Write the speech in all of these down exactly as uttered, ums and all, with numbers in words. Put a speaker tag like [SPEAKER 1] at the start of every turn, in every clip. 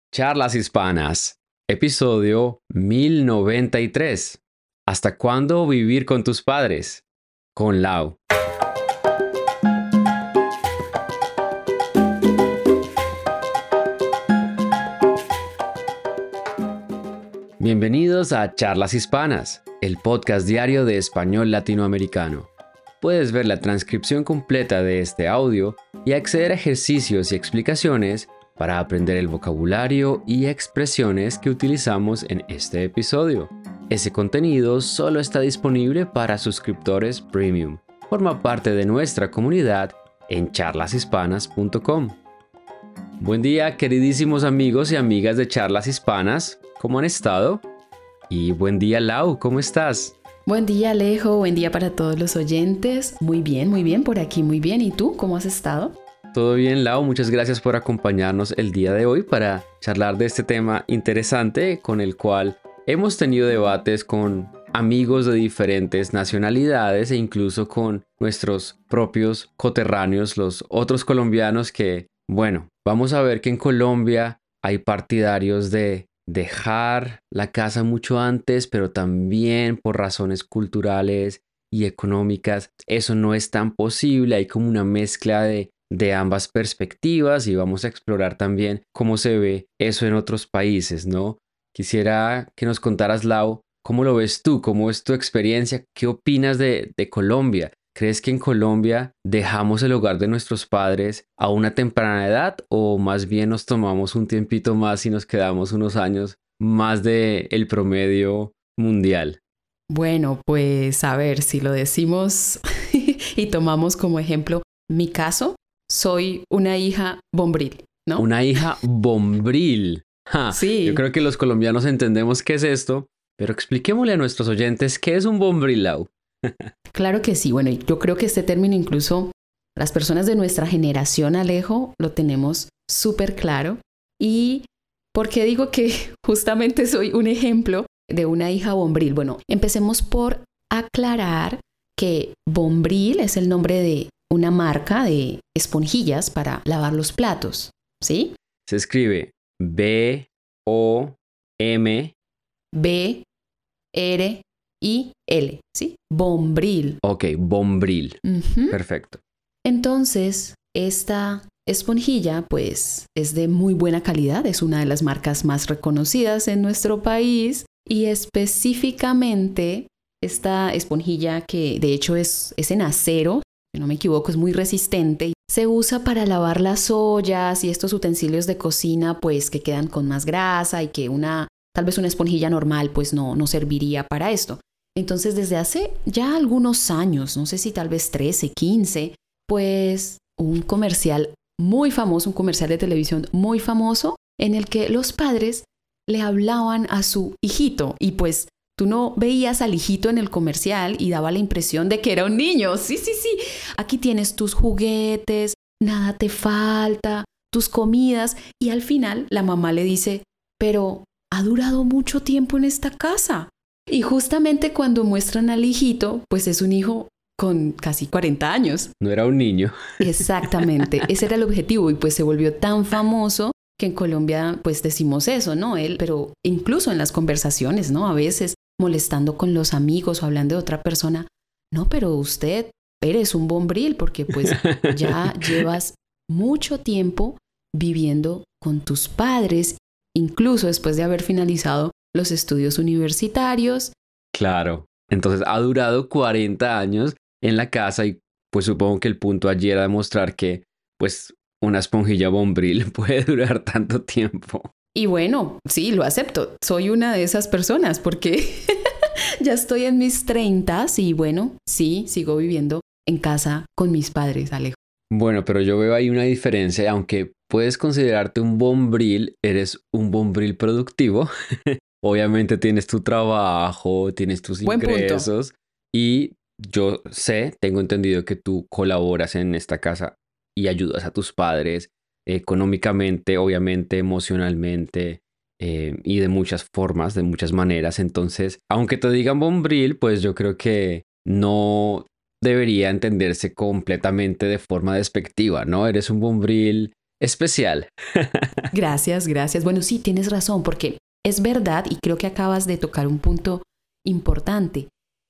[SPEAKER 1] Charlas Hispanas, episodio mil noventa y tres. ¿Hasta cuándo vivir con tus padres? Con Lau. Bienvenidos a Charlas Hispanas, el podcast diario de español latinoamericano. Puedes ver la transcripción completa de este audio y acceder a ejercicios y explicaciones para aprender el vocabulario y expresiones que utilizamos en este episodio. Ese contenido solo está disponible para suscriptores premium. Forma parte de nuestra comunidad en charlas hispanas punto com. Buen día, queridísimos amigos y amigas de Charlas Hispanas. ¿Cómo han estado? Y buen día, Lau, ¿cómo estás?
[SPEAKER 2] Buen día, Alejo. Buen día para todos los oyentes. Muy bien, muy bien, por aquí muy bien. ¿Y tú, cómo has estado?
[SPEAKER 1] Todo bien, Lau. Muchas gracias por acompañarnos el día de hoy para charlar de este tema interesante con el cual hemos tenido debates con amigos de diferentes nacionalidades e incluso con nuestros propios coterráneos, los otros colombianos que, bueno, vamos a ver que en Colombia hay partidarios de dejar la casa mucho antes, pero también por razones culturales y económicas eso no es tan posible. Hay como una mezcla de de ambas perspectivas y vamos a explorar también cómo se ve eso en otros países, ¿no? Quisiera que nos contaras, Lau, ¿cómo lo ves tú? ¿Cómo es tu experiencia? ¿Qué opinas de, de Colombia? ¿Crees que en Colombia dejamos el hogar de nuestros padres a una temprana edad o más bien nos tomamos un tiempito más y nos quedamos unos años más del promedio mundial?
[SPEAKER 2] Bueno, pues a ver, si lo decimos y tomamos como ejemplo mi caso, soy una hija bombril, ¿no?
[SPEAKER 1] Una hija bombril. Ja,
[SPEAKER 2] sí.
[SPEAKER 1] Yo creo que los colombianos entendemos qué es esto, pero expliquémosle a nuestros oyentes qué es un bombril, Lau.
[SPEAKER 2] Claro que sí. Bueno, yo creo que este término incluso las personas de nuestra generación, Alejo, lo tenemos súper claro. ¿Y por qué digo que justamente soy un ejemplo de una hija bombril? Bueno, empecemos por aclarar que Bombril es el nombre de una marca de esponjillas para lavar los platos, ¿sí?
[SPEAKER 1] Se escribe B O M
[SPEAKER 2] B R I L, ¿sí? Bombril.
[SPEAKER 1] Ok, Bombril.
[SPEAKER 2] Uh-huh.
[SPEAKER 1] Perfecto.
[SPEAKER 2] Entonces, esta esponjilla, pues, es de muy buena calidad. Es una de las marcas más reconocidas en nuestro país. Y específicamente, esta esponjilla que de hecho es, es en acero, si no me equivoco, es muy resistente y se usa para lavar las ollas y estos utensilios de cocina pues que quedan con más grasa y que una, tal vez una esponjilla normal pues no, no serviría para esto. Entonces desde hace ya algunos años, no sé si tal vez trece, quince, pues un comercial muy famoso, un comercial de televisión muy famoso en el que los padres le hablaban a su hijito y pues tú no veías al hijito en el comercial y daba la impresión de que era un niño. Sí, sí, sí. Aquí tienes tus juguetes, nada te falta, tus comidas. Y al final la mamá le dice, pero ha durado mucho tiempo en esta casa. Y justamente cuando muestran al hijito, pues es un hijo con casi cuarenta años.
[SPEAKER 1] No era un niño.
[SPEAKER 2] Exactamente. Ese era el objetivo y pues se volvió tan famoso que en Colombia pues decimos eso, ¿no? Él, pero incluso en las conversaciones, ¿no? A veces molestando con los amigos o hablando de otra persona. No, pero usted eres un bombril porque pues ya llevas mucho tiempo viviendo con tus padres, incluso después de haber finalizado los estudios universitarios.
[SPEAKER 1] Claro. Entonces ha durado cuarenta años en la casa y pues supongo que el punto allí era demostrar que pues una esponjilla bombril puede durar tanto tiempo.
[SPEAKER 2] Y bueno, sí, lo acepto. Soy una de esas personas porque ya estoy en mis treintas y bueno, sí, sigo viviendo en casa con mis padres, Alejo.
[SPEAKER 1] Bueno, pero yo veo ahí una diferencia. Aunque puedes considerarte un bombril, eres un bombril productivo. Obviamente tienes tu trabajo, tienes tus
[SPEAKER 2] Buen
[SPEAKER 1] ingresos.
[SPEAKER 2] punto.
[SPEAKER 1] Y yo sé, tengo entendido que tú colaboras en esta casa y ayudas a tus padres económicamente, obviamente, emocionalmente eh, y de muchas formas, de muchas maneras. Entonces, aunque te digan bombril, pues yo creo que no debería entenderse completamente de forma despectiva, ¿no? Eres un bombril especial.
[SPEAKER 2] Gracias, gracias. Bueno, sí, tienes razón, porque es verdad y creo que acabas de tocar un punto importante.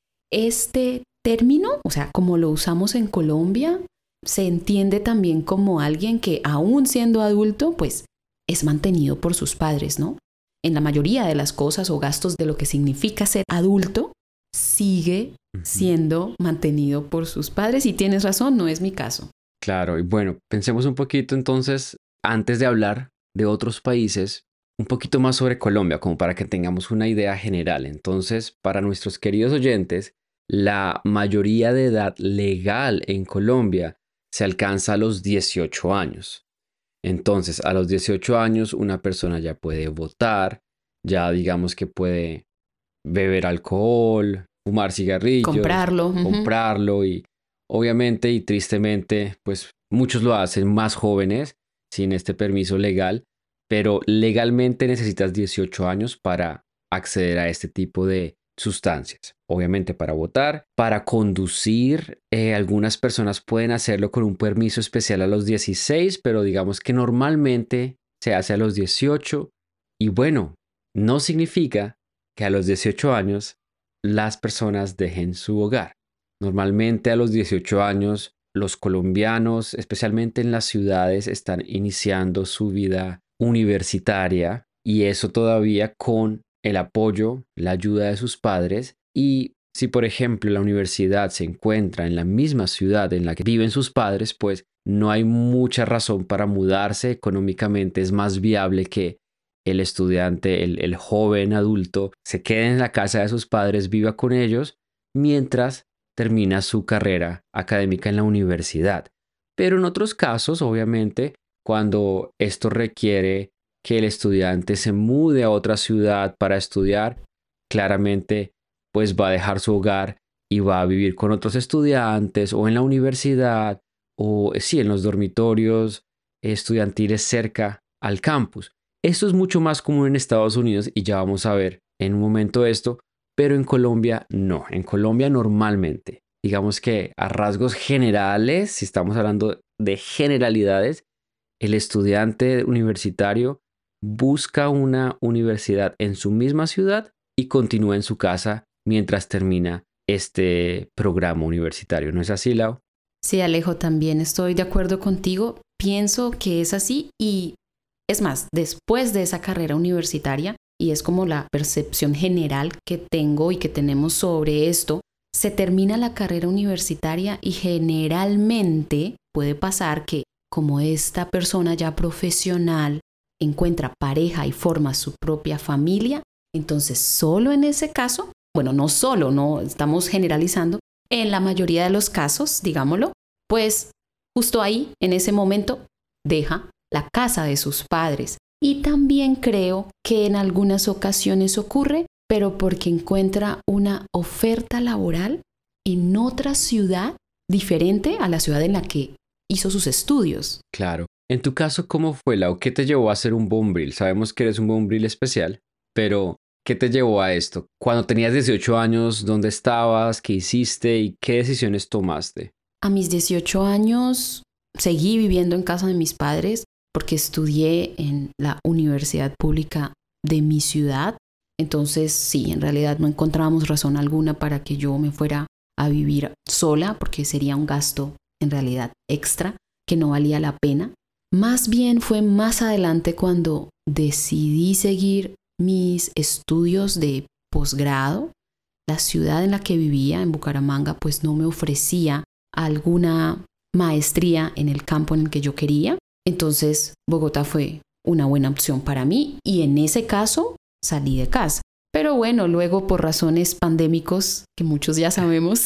[SPEAKER 2] Este término, o sea, como lo usamos en Colombia, se entiende también como alguien que aún siendo adulto, pues es mantenido por sus padres, ¿no? En la mayoría de las cosas o gastos de lo que significa ser adulto, sigue siendo mantenido por sus padres y tienes razón, no es mi caso.
[SPEAKER 1] Claro, y bueno, pensemos un poquito entonces, antes de hablar de otros países, un poquito más sobre Colombia, como para que tengamos una idea general. Entonces, para nuestros queridos oyentes, la mayoría de edad legal en Colombia se alcanza a los dieciocho años. Entonces, a los dieciocho años una persona ya puede votar, ya digamos que puede beber alcohol, fumar cigarrillos,
[SPEAKER 2] comprarlo, uh-huh.
[SPEAKER 1] comprarlo y obviamente y tristemente, pues muchos lo hacen más jóvenes sin este permiso legal, pero legalmente necesitas dieciocho años para acceder a este tipo de sustancias. Obviamente para votar, para conducir, eh, algunas personas pueden hacerlo con un permiso especial a los dieciséis, pero digamos que normalmente se hace a los dieciocho y bueno, no significa que a los dieciocho años las personas dejen su hogar. Normalmente a los dieciocho años los colombianos, especialmente en las ciudades, están iniciando su vida universitaria y eso todavía con el apoyo, la ayuda de sus padres. Y si por ejemplo la universidad se encuentra en la misma ciudad en la que viven sus padres, pues no hay mucha razón para mudarse. Económicamente es más viable que el estudiante, el, el joven adulto, se quede en la casa de sus padres, viva con ellos, mientras termina su carrera académica en la universidad. Pero en otros casos, obviamente, cuando esto requiere que el estudiante se mude a otra ciudad para estudiar, claramente pues va a dejar su hogar y va a vivir con otros estudiantes o en la universidad o sí, en los dormitorios estudiantiles cerca al campus. Esto es mucho más común en Estados Unidos y ya vamos a ver en un momento esto, pero en Colombia no. En Colombia normalmente, digamos que a rasgos generales, si estamos hablando de generalidades, el estudiante universitario busca una universidad en su misma ciudad y continúa en su casa mientras termina este programa universitario. ¿No es así, Lau?
[SPEAKER 2] Sí, Alejo, también estoy de acuerdo contigo. Pienso que es así y es más, después de esa carrera universitaria, y es como la percepción general que tengo y que tenemos sobre esto, se termina la carrera universitaria y generalmente puede pasar que como esta persona ya profesional encuentra pareja y forma su propia familia, entonces solo en ese caso, bueno, no solo, no estamos generalizando, en la mayoría de los casos, digámoslo, pues justo ahí, en ese momento, deja la casa de sus padres. Y también creo que en algunas ocasiones ocurre, pero porque encuentra una oferta laboral en otra ciudad diferente a la ciudad en la que hizo sus estudios.
[SPEAKER 1] Claro. En tu caso, ¿cómo fue, Lau? ¿Qué te llevó a hacer un bombril? Sabemos que eres un bombril especial, pero ¿qué te llevó a esto? Cuando tenías dieciocho años, ¿dónde estabas? ¿Qué hiciste? ¿Y qué decisiones tomaste?
[SPEAKER 2] A mis dieciocho años seguí viviendo en casa de mis padres porque estudié en la universidad pública de mi ciudad. Entonces, sí, en realidad no encontrábamos razón alguna para que yo me fuera a vivir sola porque sería un gasto en realidad extra que no valía la pena. Más bien fue más adelante cuando decidí seguir mis estudios de posgrado. La ciudad en la que vivía, en Bucaramanga, pues no me ofrecía alguna maestría en el campo en el que yo quería. Entonces, Bogotá fue una buena opción para mí y en ese caso salí de casa. Pero bueno, luego por razones pandémicos, que muchos ya sabemos,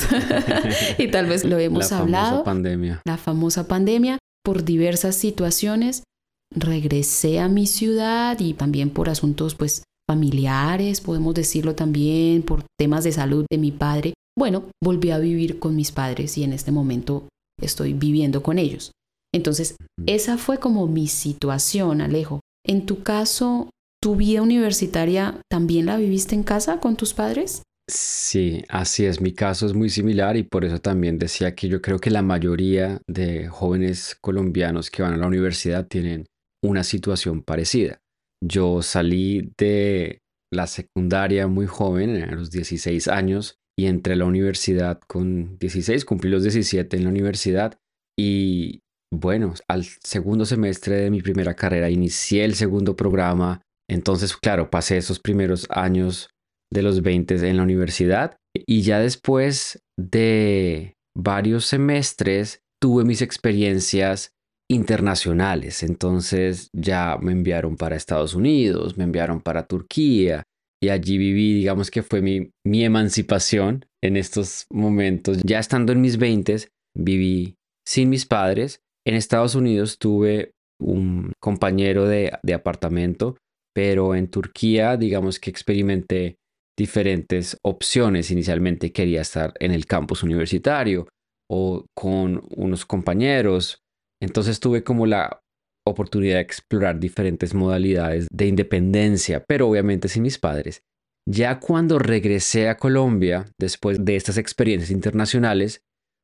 [SPEAKER 2] y tal vez lo hemos
[SPEAKER 1] la
[SPEAKER 2] hablado.
[SPEAKER 1] La famosa pandemia.
[SPEAKER 2] La famosa pandemia, por diversas situaciones, regresé a mi ciudad y también por asuntos pues familiares, podemos decirlo también, por temas de salud de mi padre. Bueno, volví a vivir con mis padres y en este momento estoy viviendo con ellos. Entonces, esa fue como mi situación, Alejo. En tu caso, ¿tu vida universitaria también la viviste en casa con tus padres?
[SPEAKER 1] Sí, así es. Mi caso es muy similar y por eso también decía que yo creo que la mayoría de jóvenes colombianos que van a la universidad tienen una situación parecida. Yo salí de la secundaria muy joven, a los dieciséis años, y entré a la universidad con dieciséis, cumplí los diecisiete en la universidad y bueno, al segundo semestre de mi primera carrera inicié el segundo programa. Entonces, claro, pasé esos primeros años de los veinte en la universidad y ya después de varios semestres tuve mis experiencias internacionales. Entonces ya me enviaron para Estados Unidos, me enviaron para Turquía y allí viví, digamos que fue mi, mi emancipación en estos momentos. Ya estando en mis veintes, viví sin mis padres. En Estados Unidos tuve un compañero de, de apartamento, pero en Turquía, digamos que experimenté diferentes opciones. Inicialmente quería estar en el campus universitario o con unos compañeros. Entonces tuve como la oportunidad de explorar diferentes modalidades de independencia, pero obviamente sin mis padres. Ya cuando regresé a Colombia, después de estas experiencias internacionales,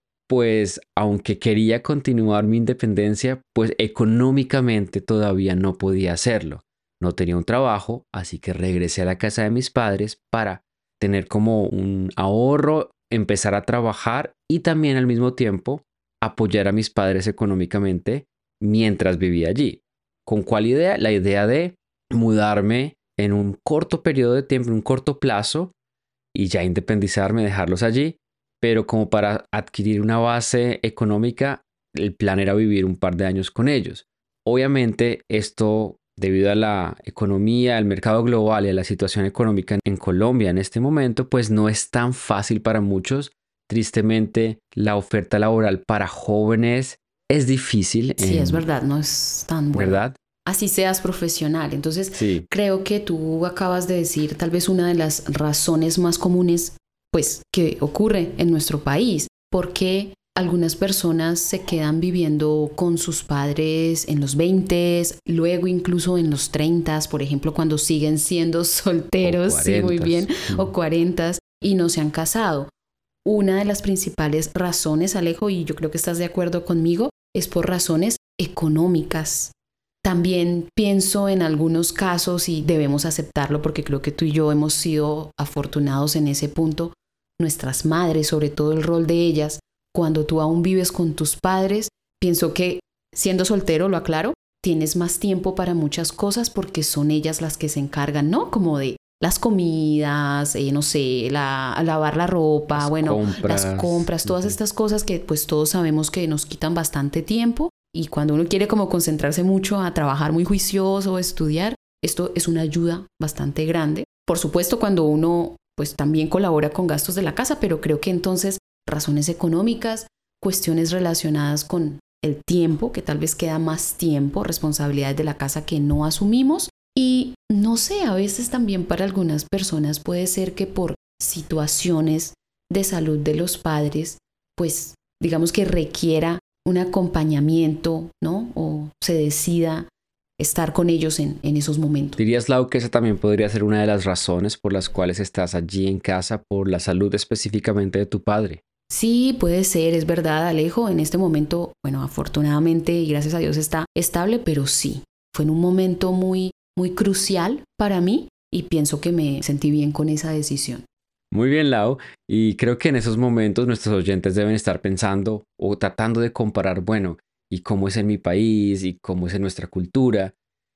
[SPEAKER 1] pues aunque quería continuar mi independencia, pues económicamente todavía no podía hacerlo. No tenía un trabajo, así que regresé a la casa de mis padres para tener como un ahorro, empezar a trabajar y también al mismo tiempo apoyar a mis padres económicamente mientras vivía allí. ¿Con cuál idea? La idea de mudarme en un corto periodo de tiempo, en un corto plazo, y ya independizarme, dejarlos allí, pero como para adquirir una base económica, el plan era vivir un par de años con ellos. Obviamente esto, debido a la economía, al mercado global y a la situación económica en Colombia en este momento, pues no es tan fácil para muchos. Tristemente, la oferta laboral para jóvenes es difícil,
[SPEAKER 2] Sí, es
[SPEAKER 1] en,
[SPEAKER 2] verdad, no es tan buena.
[SPEAKER 1] ¿verdad?
[SPEAKER 2] Así seas profesional. Entonces,
[SPEAKER 1] Sí.
[SPEAKER 2] creo que tú acabas de decir tal vez una de las razones más comunes, pues, que ocurre en nuestro país. Porque algunas personas se quedan viviendo con sus padres en los veinte, luego incluso en los treinta, por ejemplo, cuando siguen siendo solteros, sí, muy bien, o cuarenta, y no se han casado. Una de las principales razones, Alejo, y yo creo que estás de acuerdo conmigo, es por razones económicas. También pienso en algunos casos, y debemos aceptarlo porque creo que tú y yo hemos sido afortunados en ese punto, nuestras madres, sobre todo el rol de ellas, cuando tú aún vives con tus padres, pienso que siendo soltero, lo aclaro, tienes más tiempo para muchas cosas porque son ellas las que se encargan, ¿no? Como de las comidas, eh, no sé, la, lavar la ropa,
[SPEAKER 1] Las
[SPEAKER 2] bueno,
[SPEAKER 1] compras.
[SPEAKER 2] las compras, todas
[SPEAKER 1] Ujú.
[SPEAKER 2] estas cosas que pues todos sabemos que nos quitan bastante tiempo. Y cuando uno quiere como concentrarse mucho a trabajar muy juicioso o estudiar, esto es una ayuda bastante grande. Por supuesto, cuando uno pues también colabora con gastos de la casa, pero creo que entonces razones económicas, cuestiones relacionadas con el tiempo, que tal vez queda más tiempo, responsabilidades de la casa que no asumimos. Y no sé, a veces también para algunas personas puede ser que por situaciones de salud de los padres, pues digamos que requiera un acompañamiento, ¿no? O se decida estar con ellos en, en esos momentos.
[SPEAKER 1] ¿Dirías, Lau, que esa también podría ser una de las razones por las cuales estás allí en casa, por la salud específicamente de tu padre?
[SPEAKER 2] Sí, puede ser, es verdad, Alejo. En este momento, bueno, afortunadamente y gracias a Dios está estable, pero sí, fue en un momento muy, muy crucial para mí y pienso que me sentí bien con esa decisión.
[SPEAKER 1] Muy bien, Lau. Y creo que en esos momentos nuestros oyentes deben estar pensando o tratando de comparar, bueno, ¿y cómo es en mi país? ¿Y cómo es en nuestra cultura?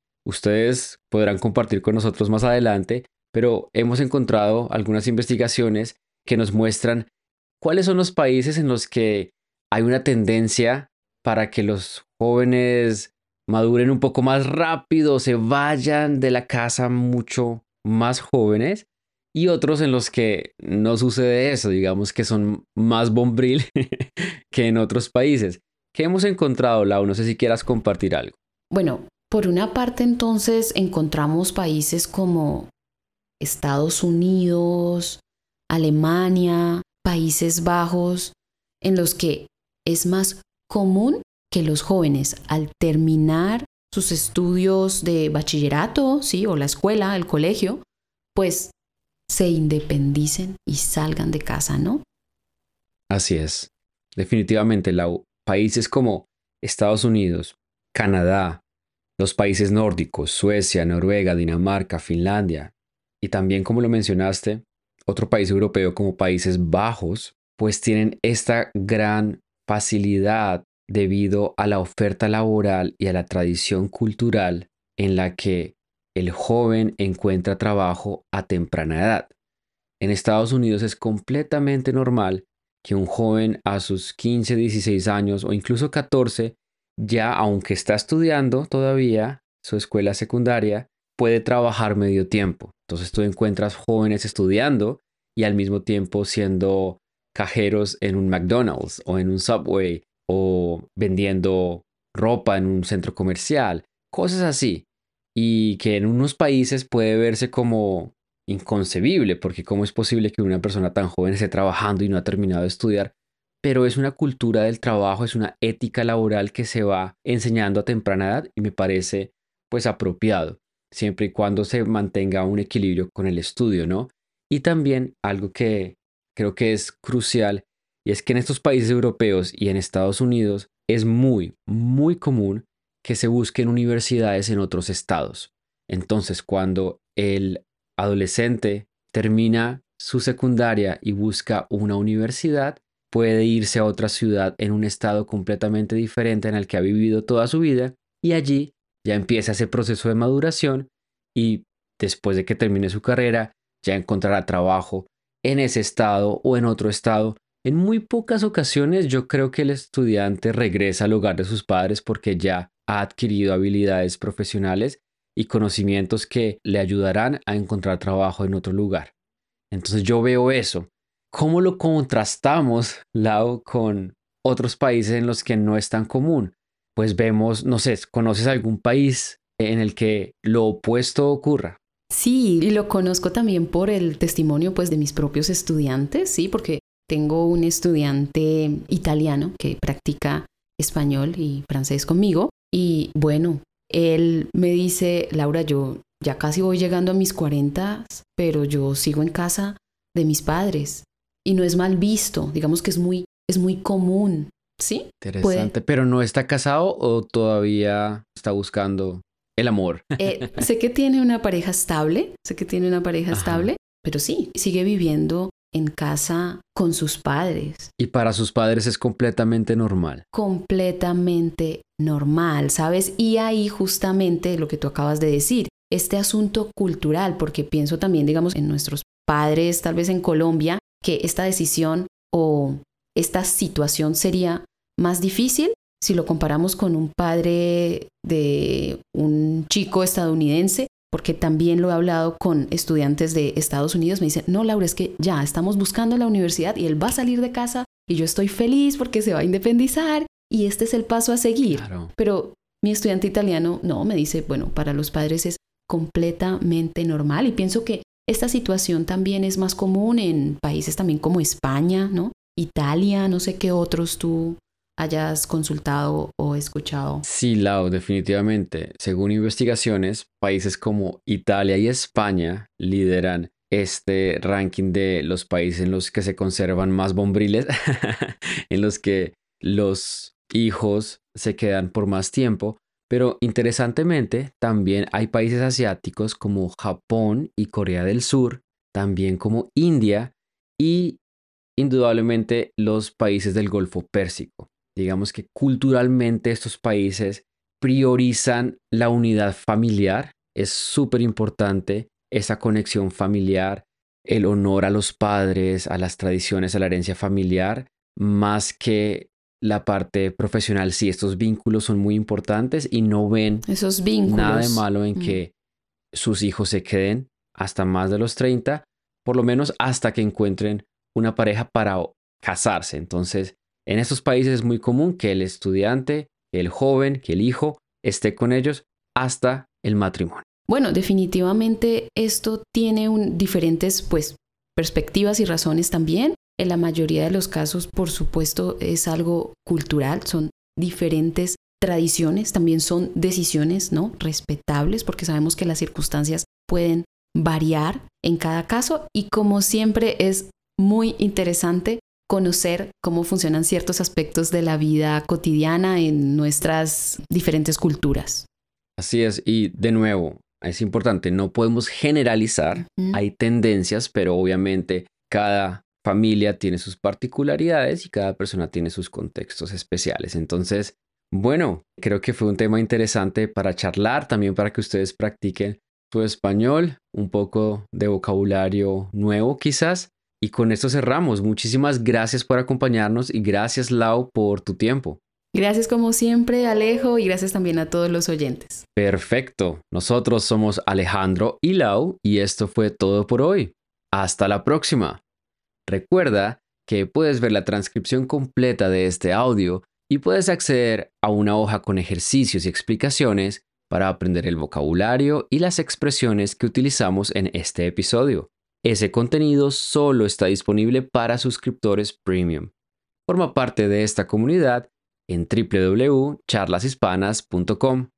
[SPEAKER 1] Ustedes podrán compartir con nosotros más adelante, pero hemos encontrado algunas investigaciones que nos muestran cuáles son los países en los que hay una tendencia para que los jóvenes maduren un poco más rápido, se vayan de la casa mucho más jóvenes, y otros en los que no sucede eso, digamos que son más bombril que en otros países. ¿Qué hemos encontrado, Lau? No sé si quieras compartir algo.
[SPEAKER 2] Bueno, por una parte entonces encontramos países como Estados Unidos, Alemania, Países Bajos, en los que es más común que los jóvenes al terminar sus estudios de bachillerato, sí, o la escuela, el colegio, pues se independicen y salgan de casa, ¿no?
[SPEAKER 1] Así es. Definitivamente, Lau, países como Estados Unidos, Canadá, los países nórdicos, Suecia, Noruega, Dinamarca, Finlandia, y también, como lo mencionaste, otro país europeo como Países Bajos, pues tienen esta gran facilidad debido a la oferta laboral y a la tradición cultural en la que el joven encuentra trabajo a temprana edad. En Estados Unidos es completamente normal que un joven a sus quince, dieciséis años o incluso catorce, ya aunque está estudiando todavía su escuela secundaria, puede trabajar medio tiempo. Entonces tú encuentras jóvenes estudiando y al mismo tiempo siendo cajeros en un McDonald's o en un Subway o vendiendo ropa en un centro comercial, cosas así. Y que en unos países puede verse como inconcebible, porque cómo es posible que una persona tan joven esté trabajando y no ha terminado de estudiar, pero es una cultura del trabajo, es una ética laboral que se va enseñando a temprana edad y me parece pues apropiado, siempre y cuando se mantenga un equilibrio con el estudio, ¿no? Y también algo que creo que es crucial, y es que en estos países europeos y en Estados Unidos es muy, muy común que se busquen universidades en otros estados. Entonces, cuando el adolescente termina su secundaria y busca una universidad, puede irse a otra ciudad en un estado completamente diferente en el que ha vivido toda su vida y allí ya empieza ese proceso de maduración y después de que termine su carrera ya encontrará trabajo en ese estado o en otro estado. En muy pocas ocasiones yo creo que el estudiante regresa al hogar de sus padres porque ya ha adquirido habilidades profesionales y conocimientos que le ayudarán a encontrar trabajo en otro lugar. Entonces yo veo eso. ¿Cómo lo contrastamos, Lau, con otros países en los que no es tan común? Pues vemos, no sé, ¿conoces algún país en el que lo opuesto ocurra?
[SPEAKER 2] Sí, y lo conozco también por el testimonio pues de mis propios estudiantes, sí, porque tengo un estudiante italiano que practica español y francés conmigo y bueno, él me dice, Laura, yo ya casi voy llegando a mis cuarenta, pero yo sigo en casa de mis padres y no es mal visto, digamos que es muy, es muy común, ¿sí?
[SPEAKER 1] Interesante, ¿puede? ¿Pero no está casado o todavía está buscando el amor?
[SPEAKER 2] Eh, sé que tiene una pareja estable, sé que tiene una pareja Ajá. estable, pero sí, sigue viviendo en casa con sus padres.
[SPEAKER 1] Y para sus padres es completamente normal.
[SPEAKER 2] Completamente normal, ¿sabes? Y ahí justamente lo que tú acabas de decir, este asunto cultural, porque pienso también, digamos, en nuestros padres, tal vez en Colombia, que esta decisión o esta situación sería más difícil si lo comparamos con un padre de un chico estadounidense, porque también lo he hablado con estudiantes de Estados Unidos, me dicen, no, Laura, es que ya estamos buscando la universidad y él va a salir de casa y yo estoy feliz porque se va a independizar y este es el paso a seguir. Claro. Pero mi estudiante italiano, no, me dice, bueno, para los padres es completamente normal y pienso que esta situación también es más común en países también como España, ¿no? Italia, no sé qué otros tú hayas consultado o escuchado.
[SPEAKER 1] Sí, Lau, definitivamente. Según investigaciones, países como Italia y España lideran este ranking de los países en los que se conservan más bombriles, en los que los hijos se quedan por más tiempo. Pero interesantemente, también hay países asiáticos como Japón y Corea del Sur, también como India y indudablemente los países del Golfo Pérsico. Digamos que culturalmente estos países priorizan la unidad familiar. Es súper importante esa conexión familiar, el honor a los padres, a las tradiciones, a la herencia familiar, más que la parte profesional. Sí, estos vínculos son muy importantes y no ven
[SPEAKER 2] esos vínculos.
[SPEAKER 1] Nada de malo en mm. que sus hijos se queden hasta más de los treinta, por lo menos hasta que encuentren una pareja para casarse. Entonces, en estos países es muy común que el estudiante, el joven, que el hijo esté con ellos hasta el matrimonio.
[SPEAKER 2] Bueno, definitivamente esto tiene un, diferentes pues, perspectivas y razones también. En la mayoría de los casos, por supuesto, es algo cultural, son diferentes tradiciones, también son decisiones, ¿no? Respetables, porque sabemos que las circunstancias pueden variar en cada caso y como siempre es muy interesante conocer cómo funcionan ciertos aspectos de la vida cotidiana en nuestras diferentes culturas.
[SPEAKER 1] Así es, y de nuevo, es importante, no podemos generalizar, uh-huh. Hay tendencias, pero obviamente cada familia tiene sus particularidades y cada persona tiene sus contextos especiales. Entonces, bueno, creo que fue un tema interesante para charlar, también para que ustedes practiquen su español, un poco de vocabulario nuevo quizás. Y con esto cerramos. Muchísimas gracias por acompañarnos y gracias, Lau, por tu tiempo.
[SPEAKER 2] Gracias como siempre, Alejo, y gracias también a todos los oyentes.
[SPEAKER 1] Perfecto. Nosotros somos Alejandro y Lau y esto fue todo por hoy. Hasta la próxima. Recuerda que puedes ver la transcripción completa de este audio y puedes acceder a una hoja con ejercicios y explicaciones para aprender el vocabulario y las expresiones que utilizamos en este episodio. Ese contenido solo está disponible para suscriptores premium. Forma parte de esta comunidad en doble u doble u doble u punto charlas hispanas punto com.